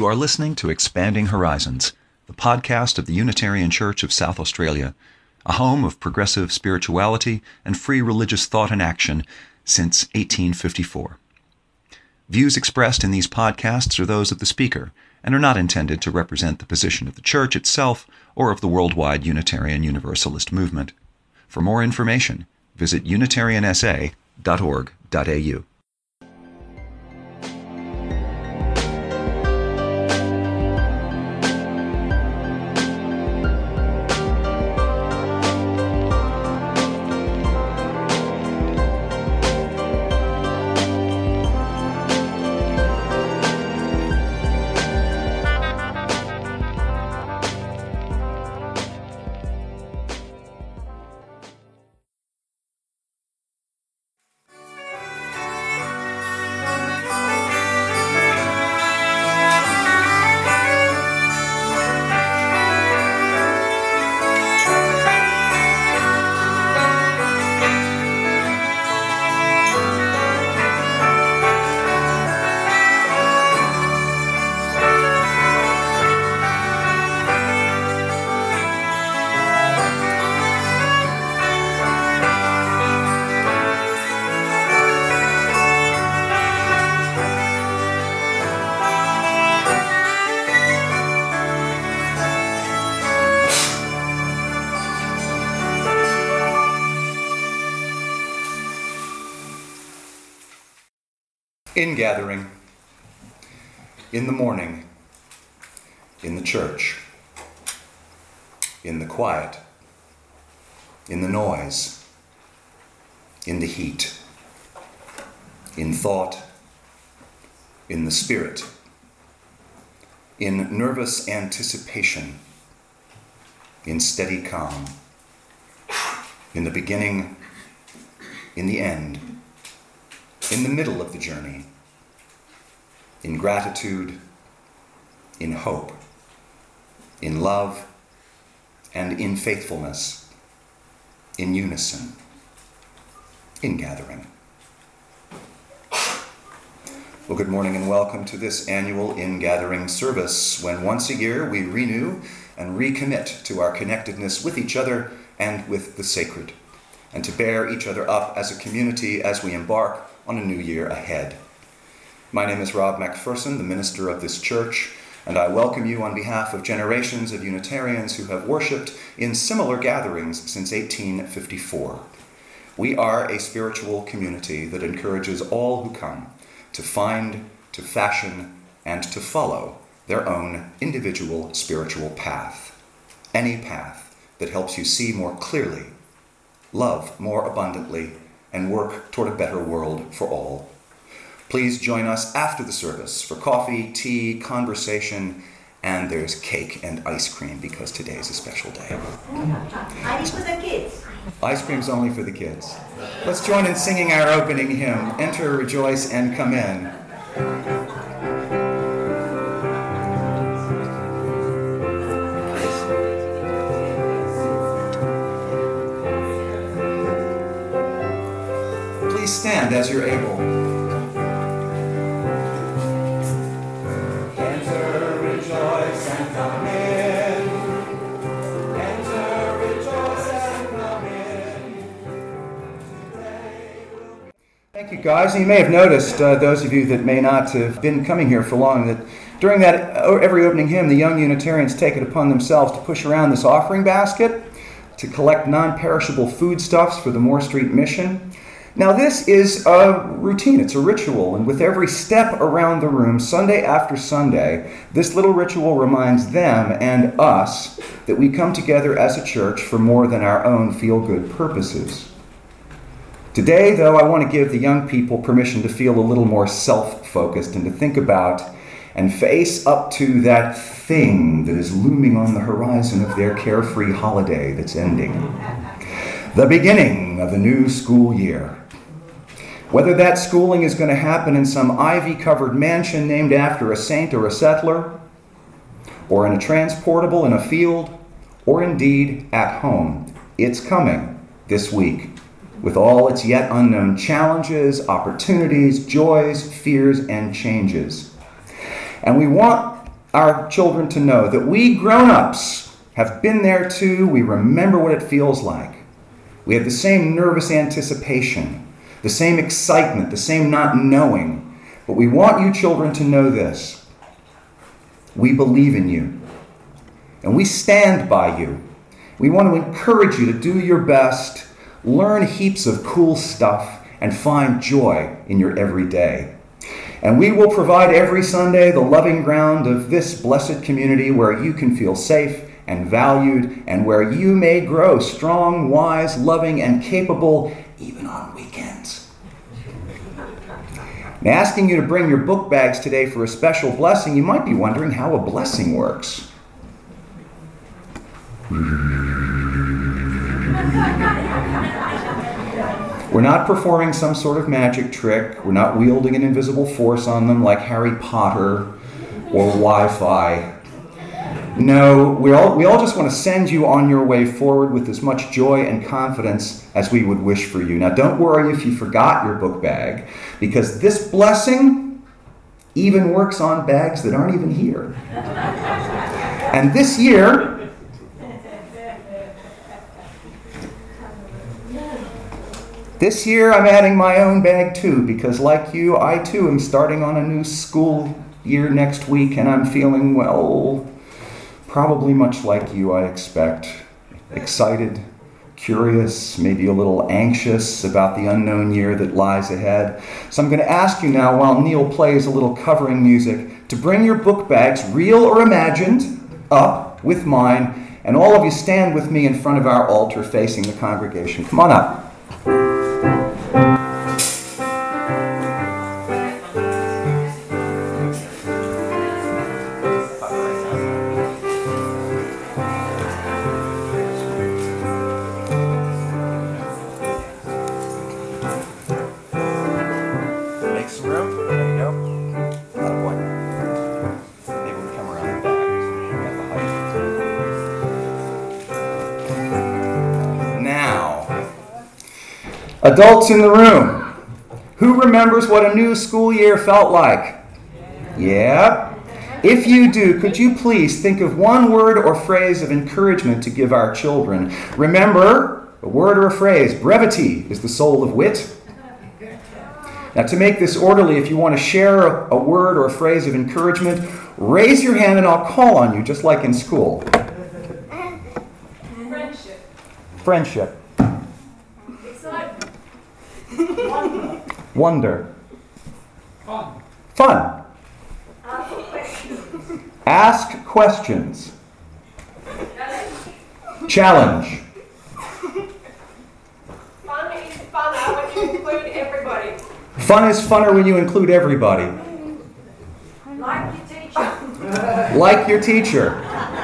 You are listening to Expanding Horizons, the podcast of the Unitarian Church of South Australia, a home of progressive spirituality and free religious thought and action since 1854. Views expressed in these podcasts are those of the speaker and are not intended to represent the position of the Church itself or of the worldwide Unitarian Universalist movement. For more information, visit unitariansa.org.au. Ingathering, in the morning, in the church, in the quiet, in the noise, in the heat, in thought, in the spirit, in nervous anticipation, in steady calm, in the beginning, in the end, in the middle of the journey, in gratitude, in hope, in love, and in faithfulness, in unison, in gathering. Well, good morning and welcome to this annual in-gathering service, when once a year we renew and recommit to our connectedness with each other and with the sacred, and to bear each other up as a community as we embark on a new year ahead. My name is Rob McPherson, the minister of this church, and I welcome you on behalf of generations of Unitarians who have worshipped in similar gatherings since 1854. We are a spiritual community that encourages all who come to find, to fashion, and to follow their own individual spiritual path. Any path that helps you see more clearly, love more abundantly, and work toward a better world for all. Please join us after the service for coffee, tea, conversation, and there's cake and ice cream because today is a special day. Ice for the kids. Ice cream's only for the kids. Let's join in singing our opening hymn, Enter, Rejoice, and Come In. Stand as you're able. Enter, rejoice, and come in. Enter, rejoice, and come in. Thank you, guys. You may have noticed, those of you that may not have been coming here for long, that during that every opening hymn, the young Unitarians take it upon themselves to push around this offering basket to collect non-perishable foodstuffs for the Moore Street Mission. Now, this is a routine, it's a ritual, and with every step around the room, Sunday after Sunday, this little ritual reminds them and us that we come together as a church for more than our own feel-good purposes. Today, though, I want to give the young people permission to feel a little more self-focused and to think about and face up to that thing that is looming on the horizon of their carefree holiday that's ending. The beginning of the new school year. Whether that schooling is going to happen in some ivy-covered mansion named after a saint or a settler, or in a transportable in a field, or indeed at home, it's coming this week, with all its yet unknown challenges, opportunities, joys, fears, and changes. And we want our children to know that we grown-ups have been there too. We remember what it feels like. We have the same nervous anticipation, the same excitement, the same not knowing. But we want you children to know this. We believe in you. And we stand by you. We want to encourage you to do your best, learn heaps of cool stuff, and find joy in your everyday. And we will provide every Sunday the loving ground of this blessed community where you can feel safe and valued, and where you may grow strong, wise, loving, and capable even on weekends. And asking you to bring your book bags today for a special blessing, you might be wondering how a blessing works. We're not performing some sort of magic trick. We're not wielding an invisible force on them like Harry Potter or Wi-Fi. No, we all just want to send you on your way forward with as much joy and confidence as we would wish for you. Now, don't worry if you forgot your book bag, because this blessing even works on bags that aren't even here. And this year, I'm adding my own bag too, because like you, I too am starting on a new school year next week, and I'm feeling, well, probably much like you, I expect. Excited, curious, maybe a little anxious about the unknown year that lies ahead. So I'm going to ask you now, while Neil plays a little covering music, to bring your book bags, real or imagined, up with mine, and all of you stand with me in front of our altar facing the congregation. Come on up. Adults in the room, who remembers what a new school year felt like? Yeah? If you do, could you please think of one word or phrase of encouragement to give our children? Remember, a word or a phrase, brevity is the soul of wit. Now, to make this orderly, if you want to share a word or a phrase of encouragement, raise your hand and I'll call on you, just like in school. Friendship. Friendship. Wonder. Fun. Ask questions. Challenge. Fun is funner when you include everybody. Fun is funner when you include everybody. Like your teacher. Like your teacher.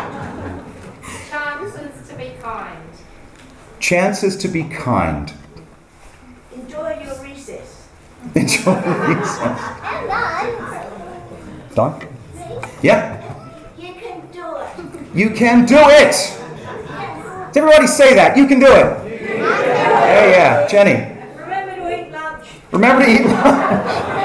Chances to be kind. Chances to be kind. Enjoy your recess. Enjoy recess. Don? Yeah? You can do it. You can do it! Does everybody say that? You can do it. Yeah. Jenny. Remember to eat lunch. Remember to eat lunch.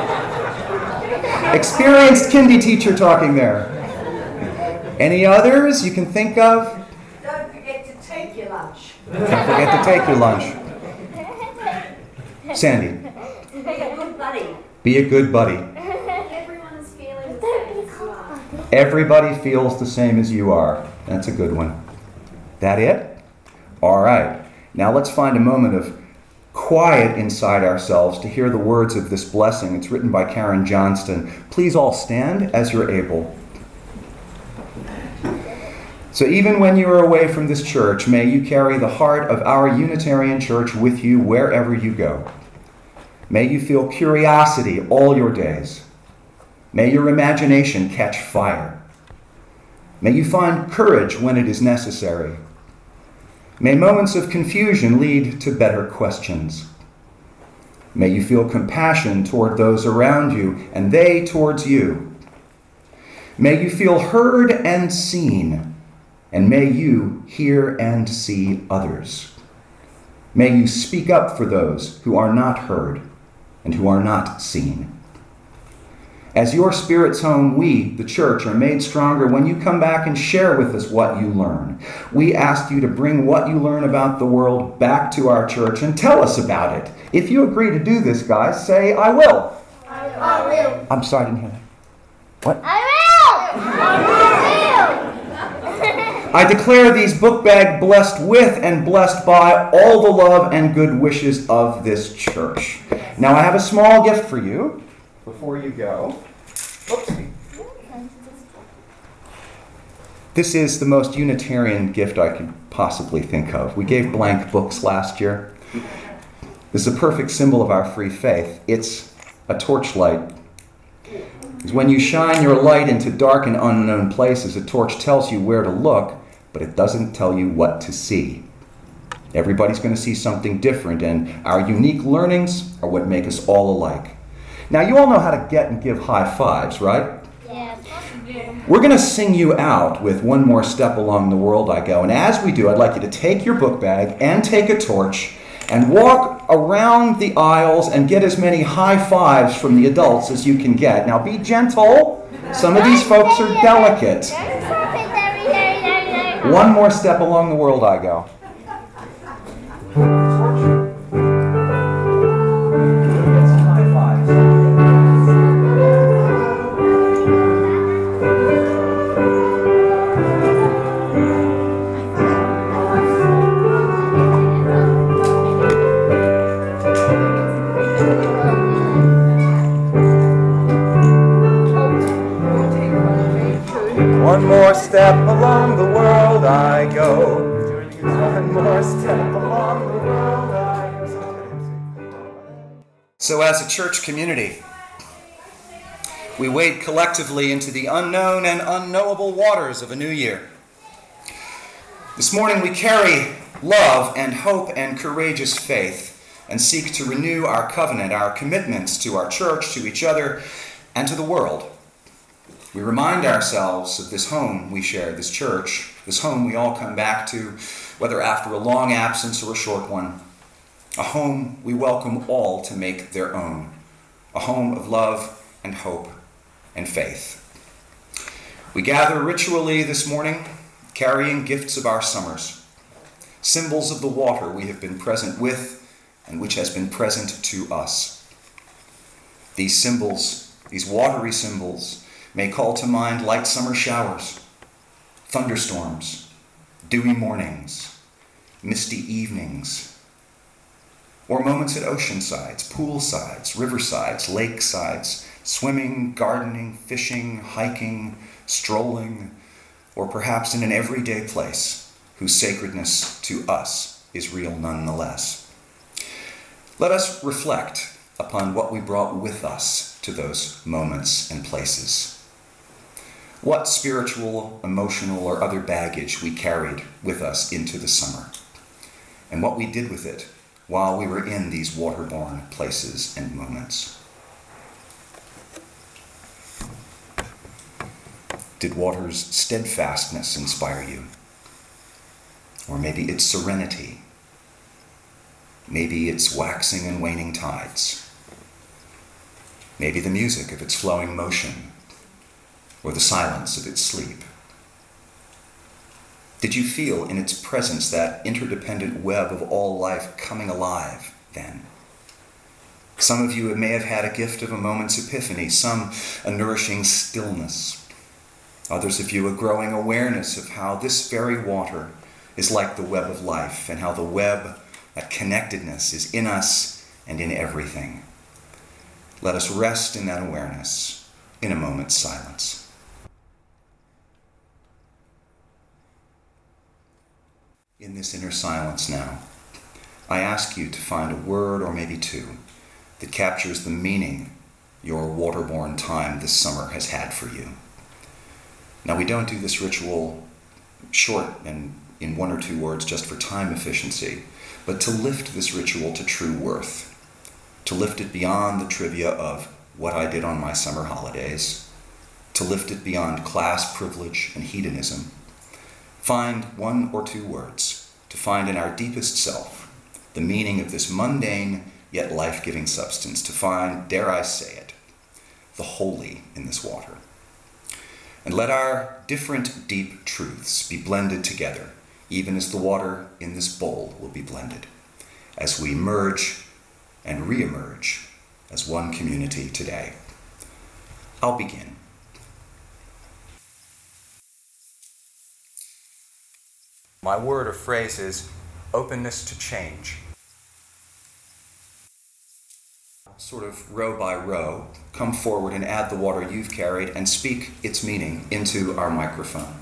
Experienced kindy teacher talking there. Any others you can think of? Don't forget to take your lunch. Don't forget to take your lunch. Sandy. Be a good buddy. Be a good buddy. Everyone is feeling the same as you are. Everybody feels the same as you are. That's a good one. That it? All right. Now let's find a moment of quiet inside ourselves to hear the words of this blessing. It's written by Karen Johnston. Please all stand as you're able. So even when you are away from this church, may you carry the heart of our Unitarian Church with you wherever you go. May you feel curiosity all your days. May your imagination catch fire. May you find courage when it is necessary. May moments of confusion lead to better questions. May you feel compassion toward those around you and they towards you. May you feel heard and seen, and may you hear and see others. May you speak up for those who are not heard and who are not seen. As your Spirit's home, we, the church, are made stronger when you come back and share with us what you learn. We ask you to bring what you learn about the world back to our church and tell us about it. If you agree to do this, guys, say, I will. I will. I'm sorry, I didn't hear that. What? I will. I declare these book bag blessed with and blessed by all the love and good wishes of this church. Now I have a small gift for you before you go. Oopsie. This is the most Unitarian gift I could possibly think of. We gave blank books last year. This is a perfect symbol of our free faith. It's a torchlight. Because when you shine your light into dark and unknown places, a torch tells you where to look, but it doesn't tell you what to see. Everybody's going to see something different, and our unique learnings are what make us all alike. Now, you all know how to get and give high fives, right? Yes. We're going to sing you out with One More Step Along the World I Go. And as we do, I'd like you to take your book bag and take a torch and walk around the aisles and get as many high fives from the adults as you can get. Now, be gentle. Some of these folks are delicate. One more step along the world I go. One more step along the world I go. One more step along the world I go. So as a church community, we wade collectively into the unknown and unknowable waters of a new year. This morning we carry love and hope and courageous faith and seek to renew our covenant, our commitments to our church, to each other, and to the world. We remind ourselves of this home we share, this church, this home we all come back to, whether after a long absence or a short one. A home we welcome all to make their own. A home of love and hope and faith. We gather ritually this morning, carrying gifts of our summers, symbols of the water we have been present with and which has been present to us. These symbols, these watery symbols, may call to mind light summer showers, thunderstorms, dewy mornings, misty evenings, or moments at ocean sides, pool sides, river sides, lake sides, swimming, gardening, fishing, hiking, strolling, or perhaps in an everyday place whose sacredness to us is real nonetheless. Let us reflect upon what we brought with us to those moments and places. What spiritual, emotional, or other baggage we carried with us into the summer, and what we did with it while we were in these waterborne places and moments. Did water's steadfastness inspire you? Or maybe its serenity? Maybe its waxing and waning tides? Maybe the music of its flowing motion, or the silence of its sleep? Did you feel in its presence that interdependent web of all life coming alive then? Some of you may have had a gift of a moment's epiphany, some a nourishing stillness. Others of you a growing awareness of how this very water is like the web of life, and how the web, that connectedness, is in us and in everything. Let us rest in that awareness in a moment's silence. In this inner silence now, I ask you to find a word or maybe two that captures the meaning your waterborne time this summer has had for you. Now, we don't do this ritual short and in one or two words just for time efficiency, but to lift this ritual to true worth, to lift it beyond the trivia of what I did on my summer holidays, to lift it beyond class privilege and hedonism. Find one or two words to find in our deepest self the meaning of this mundane yet life-giving substance, to find, dare I say it, the holy in this water. And let our different deep truths be blended together, even as the water in this bowl will be blended, as we merge and re-emerge as one community today. I'll begin. My word or phrase is openness to change. Sort of row by row, come forward and add the water you've carried and speak its meaning into our microphone.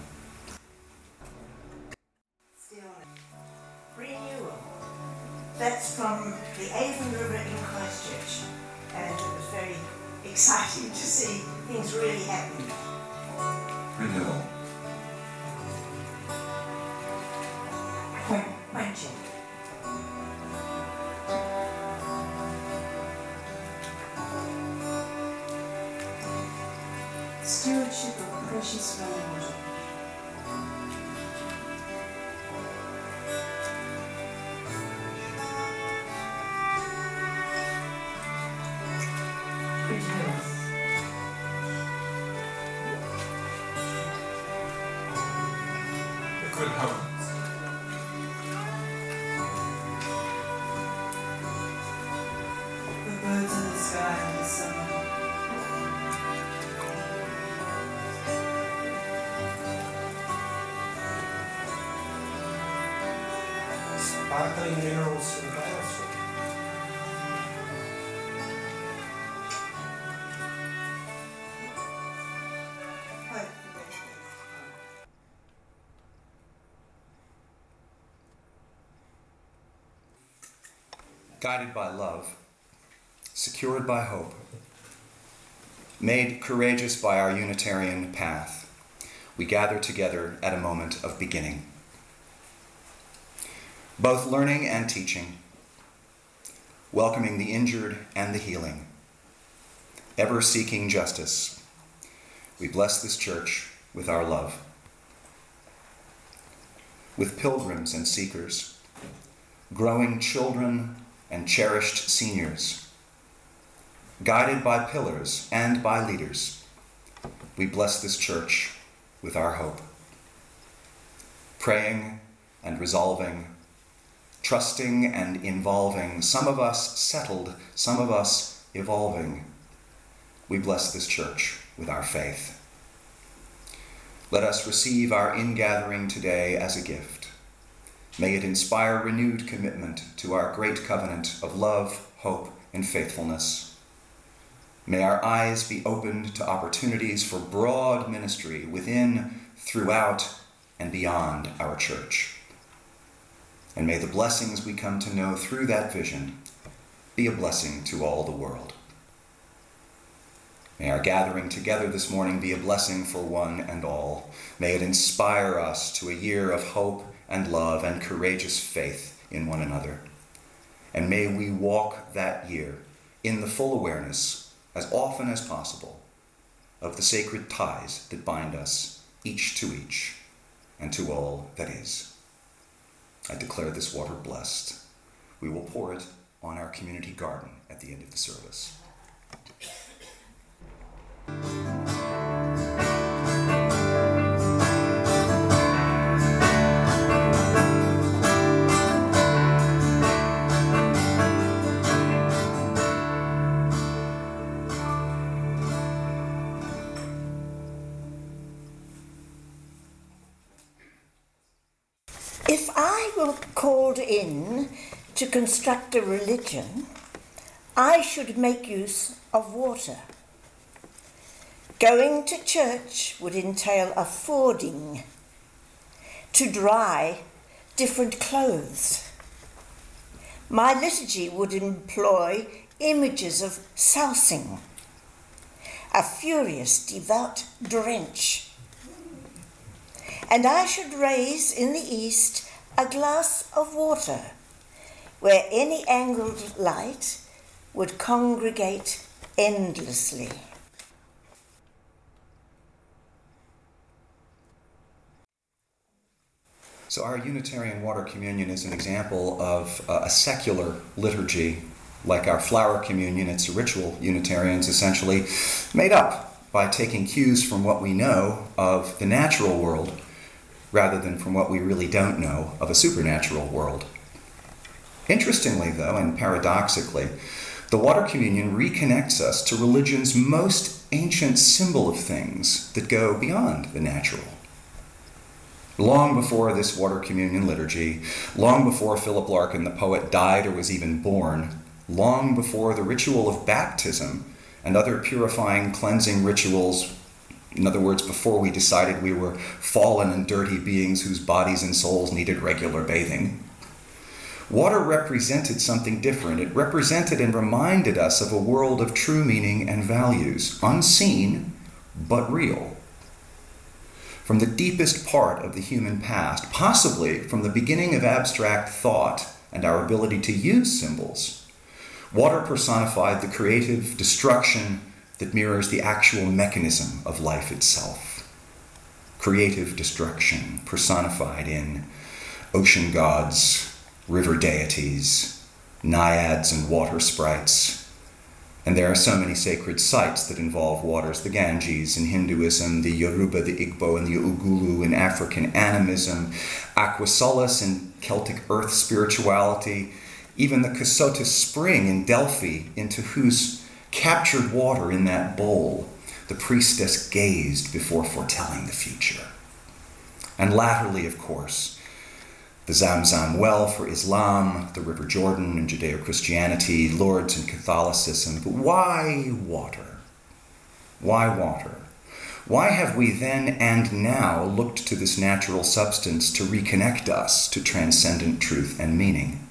Renewal. That's from the Avon River in Christchurch, and it was very exciting to see things really happening. Renewal. Quenching. Stewardship of precious rainwater. Good health. The good homes. The birds in the sky in the summer. Sparkling minerals in Glasgow. Hope. Guided by love, secured by hope, made courageous by our Unitarian path, we gather together at a moment of beginning. Both learning and teaching, welcoming the injured and the healing, ever seeking justice, we bless this church with our love. With pilgrims and seekers, growing children and cherished seniors, guided by pillars and by leaders, we bless this church with our hope. Praying and resolving, trusting and involving, some of us settled, some of us evolving, we bless this church with our faith. Let us receive our ingathering today as a gift. May it inspire renewed commitment to our great covenant of love, hope, and faithfulness. May our eyes be opened to opportunities for broad ministry within, throughout, and beyond our church. And may the blessings we come to know through that vision be a blessing to all the world. May our gathering together this morning be a blessing for one and all. May it inspire us to a year of hope and love and courageous faith in one another. And may we walk that year in the full awareness, as often as possible, of the sacred ties that bind us, each to each, and to all that is. I declare this water blessed. We will pour it on our community garden at the end of the service. If I were called in to construct a religion, I should make use of water. Going to church would entail a fording to dry different clothes. My liturgy would employ images of sousing, a furious, devout drench. And I should raise in the east a glass of water where any angled light would congregate endlessly. So our Unitarian Water Communion is an example of a secular liturgy Like our flower communion, it's a ritual Unitarians essentially made up by taking cues from what we know of the natural world rather than from what we really don't know of a supernatural world. Interestingly, though, and paradoxically, the water communion reconnects us to religion's most ancient symbol of things that go beyond the natural. Long before this water communion liturgy, long before Philip Larkin, the poet, died or was even born, long before the ritual of baptism and other purifying, cleansing rituals, in other words, before we decided we were fallen and dirty beings whose bodies and souls needed regular bathing, water represented something different. It represented and reminded us of a world of true meaning and values, unseen but real. From the deepest part of the human past, possibly from the beginning of abstract thought and our ability to use symbols, water personified the creative destruction that mirrors the actual mechanism of life itself. Creative destruction personified in ocean gods, river deities, naiads and water sprites. And there are so many sacred sites that involve waters: the Ganges in Hinduism, the Yoruba, the Igbo, and the Ugulu in African animism, Aquasolis in Celtic earth spirituality, even the Casotis spring in Delphi, into whose captured water in that bowl the priestess gazed before foretelling the future. And latterly, of course, the Zamzam well for Islam, the River Jordan in Judeo-Christianity, Lourdes in Catholicism. But why water? Why water? Why have we then and now looked to this natural substance to reconnect us to transcendent truth and meaning?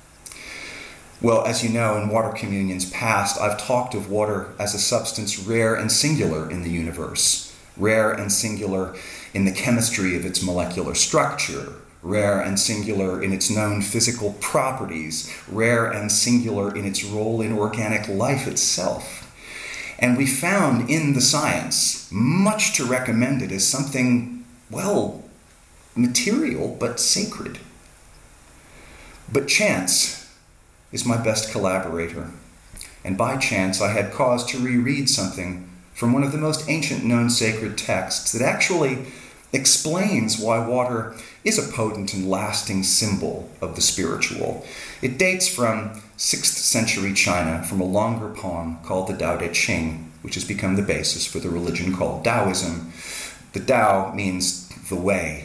Well, as you know, in water communions past, I've talked of water as a substance rare and singular in the universe, rare and singular in the chemistry of its molecular structure, rare and singular in its known physical properties, rare and singular in its role in organic life itself. And we found in the science much to recommend it as something, well, material but sacred. But chance is my best collaborator. And by chance, I had cause to reread something from one of the most ancient known sacred texts that actually explains why water is a potent and lasting symbol of the spiritual. It dates from 6th century China, from a longer poem called the Tao Te Ching, which has become the basis for the religion called Taoism. The Tao means the way,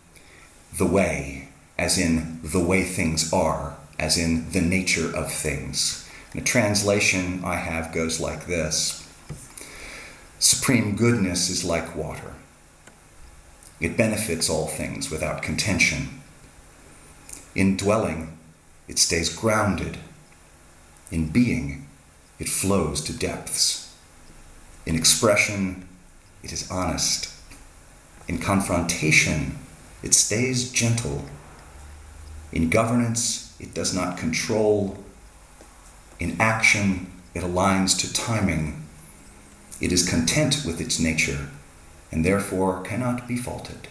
as in the way things are, as in the nature of things. And a translation I have goes like this: supreme goodness is like water. It benefits all things without contention. In dwelling, it stays grounded. In being, it flows to depths. In expression, it is honest. In confrontation, it stays gentle. In governance, it does not control. In action, it aligns to timing. It is content with its nature, and therefore cannot be faulted.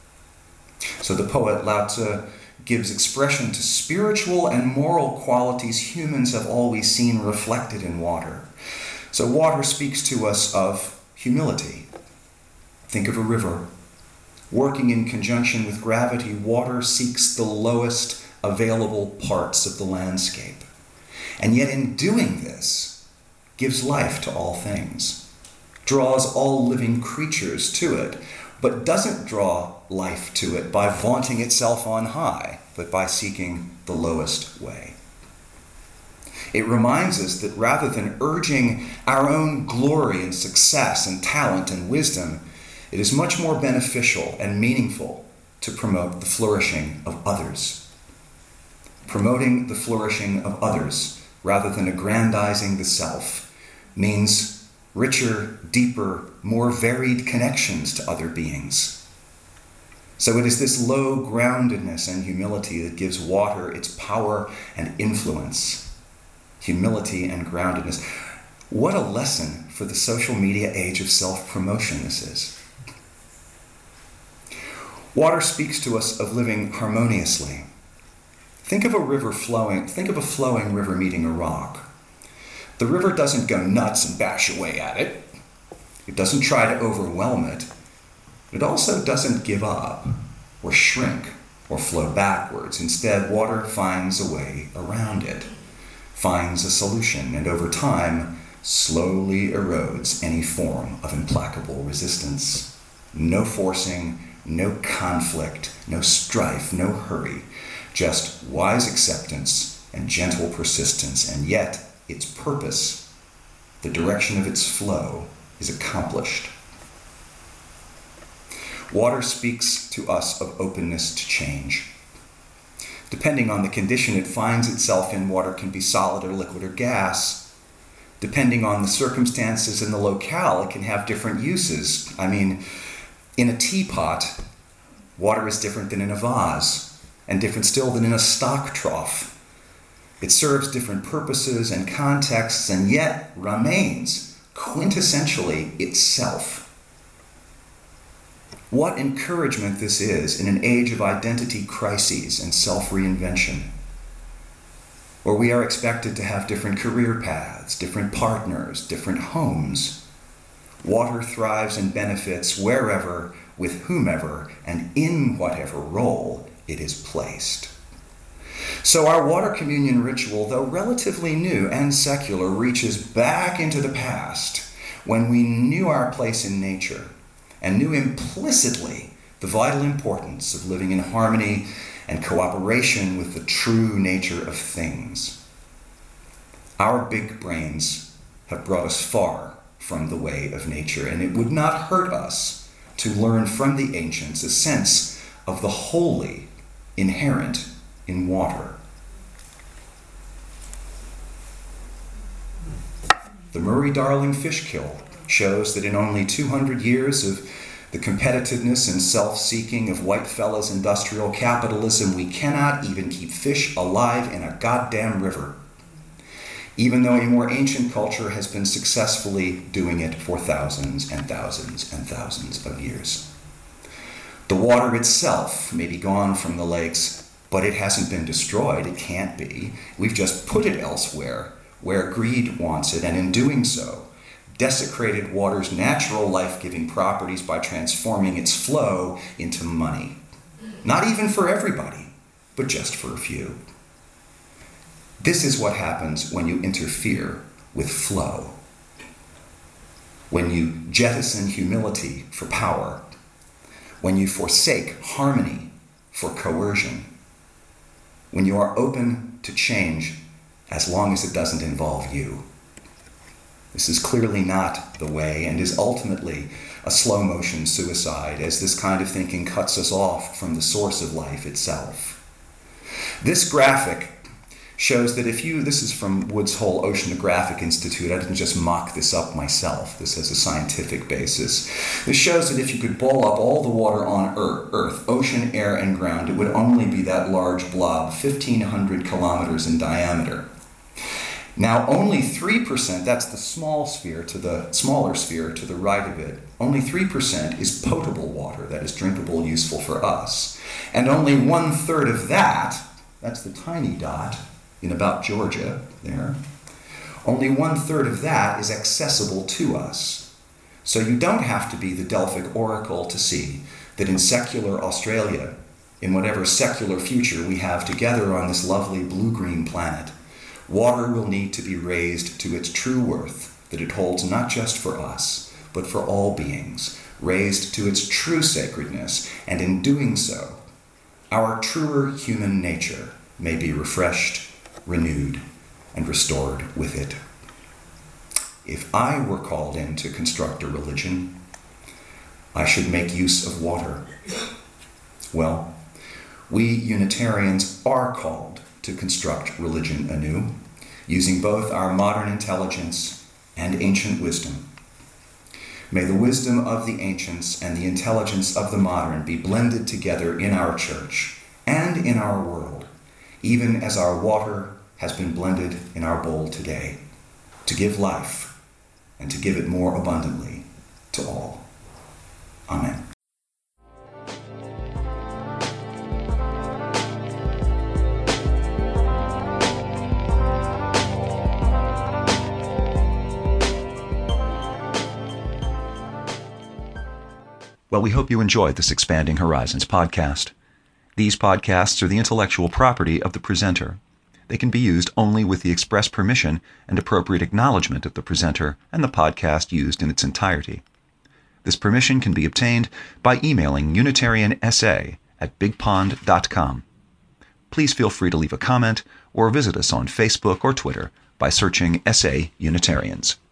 So the poet Lao Tzu gives expression to spiritual and moral qualities humans have always seen reflected in water. So water speaks to us of humility. Think of a river. Working in conjunction with gravity, water seeks the lowest available parts of the landscape. And yet in doing this, gives life to all things, draws all living creatures to it, but doesn't draw life to it by vaunting itself on high, but by seeking the lowest way. It reminds us that rather than urging our own glory and success and talent and wisdom, it is much more beneficial and meaningful to promote the flourishing of others. Promoting the flourishing of others rather than aggrandizing the self means richer, deeper, more varied connections to other beings. So it is this low groundedness and humility that gives water its power and influence. Humility and groundedness. What a lesson for the social media age of self-promotion this is. Water speaks to us of living harmoniously. Think of a flowing river meeting a rock. The river doesn't go nuts and bash away at it. It doesn't try to overwhelm it. It also doesn't give up or shrink or flow backwards. Instead, water finds a way around it, finds a solution, and over time, slowly erodes any form of implacable resistance. No forcing, no conflict, no strife, no hurry, just wise acceptance and gentle persistence, and yet its purpose, the direction of its flow, is accomplished. Water speaks to us of openness to change. Depending on the condition it finds itself in, water can be solid or liquid or gas. Depending on the circumstances and the locale, it can have different uses. In a teapot, water is different than in a vase, and different still than in a stock trough. It serves different purposes and contexts, and yet remains quintessentially itself. What encouragement this is in an age of identity crises and self-reinvention, where we are expected to have different career paths, different partners, different homes. Water thrives and benefits wherever, with whomever, and in whatever role it is placed. So our water communion ritual, though relatively new and secular, reaches back into the past when we knew our place in nature and knew implicitly the vital importance of living in harmony and cooperation with the true nature of things. Our big brains have brought us far from the way of nature, and it would not hurt us to learn from the ancients a sense of the holy inherent in water. The Murray-Darling fish kill shows that in only 200 years of the competitiveness and self-seeking of white-fellas industrial capitalism, we cannot even keep fish alive in a goddamn river, even though a more ancient culture has been successfully doing it for thousands and thousands and thousands of years. The water itself may be gone from the lakes, but it hasn't been destroyed. It can't be. We've just put it elsewhere, where greed wants it, and in doing so, desecrated water's natural life-giving properties by transforming its flow into money. Not even for everybody, but just for a few. This is what happens when you interfere with flow. When you jettison humility for power. When you forsake harmony for coercion. When you are open to change as long as it doesn't involve you. This is clearly not the way, and is ultimately a slow-motion suicide, as this kind of thinking cuts us off from the source of life itself. This graphic shows that this is from Woods Hole Oceanographic Institute. I didn't just mock this up myself. This has a scientific basis. This shows that if you could ball up all the water on Earth, ocean, air, and ground, it would only be that large blob, 1,500 kilometers in diameter. Now, only 3%, that's the smaller sphere to the right of it, only 3% is potable water, that is drinkable, useful for us. And only 1/3 of that, that's the tiny dot in about Georgia there, only 1/3 of that is accessible to us. So you don't have to be the Delphic oracle to see that in secular Australia, in whatever secular future we have together on this lovely blue-green planet, water will need to be raised to its true worth that it holds not just for us, but for all beings, raised to its true sacredness, and in doing so, our truer human nature may be refreshed, renewed, and restored with it. If I were called in to construct a religion, I should make use of water. Well, we Unitarians are called to construct religion anew, using both our modern intelligence and ancient wisdom. May the wisdom of the ancients and the intelligence of the modern be blended together in our church and in our world, even as our water has been blended in our bowl today, to give life and to give it more abundantly to all. Amen. Well, we hope you enjoyed this Expanding Horizons podcast. These podcasts are the intellectual property of the presenter. They can be used only with the express permission and appropriate acknowledgement of the presenter and the podcast used in its entirety. This permission can be obtained by emailing UnitarianSA@bigpond.com. Please feel free to leave a comment or visit us on Facebook or Twitter by searching SA Unitarians.